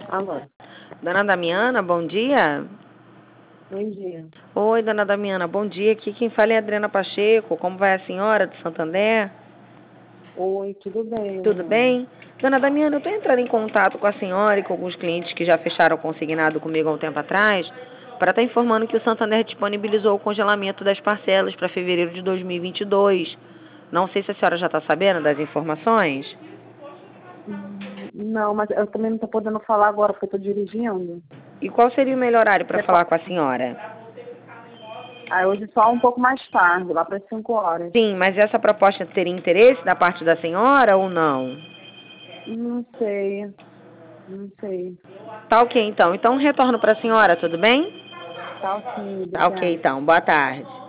Alô, Dona Damiana, bom dia. bom dia. Oi, dona Damiana, bom dia. Aqui quem fala é a Adriana Pacheco. Como vai a senhora de Santander? Oi, tudo bem, Tudo Adriana? bem? Dona Damiana, eu estou entrando em contato com a senhora e com alguns clientes que já fecharam consignado comigo há um tempo atrás para estar informando que o Santander disponibilizou o congelamento das parcelas para fevereiro de 2022. Não sei se a senhora já está sabendo das informações. Não, mas eu também não estou podendo falar agora porque eu estou dirigindo. E qual seria o melhor horário para Você falar com a senhora? Hoje só um pouco mais tarde, lá para as 5 horas. Sim, mas essa proposta teria interesse da parte da senhora ou não? Não sei, não sei. Tá ok, então. Então, retorno para a senhora, tudo bem? Tá sim, Tá ok, obrigada. então. Boa tarde.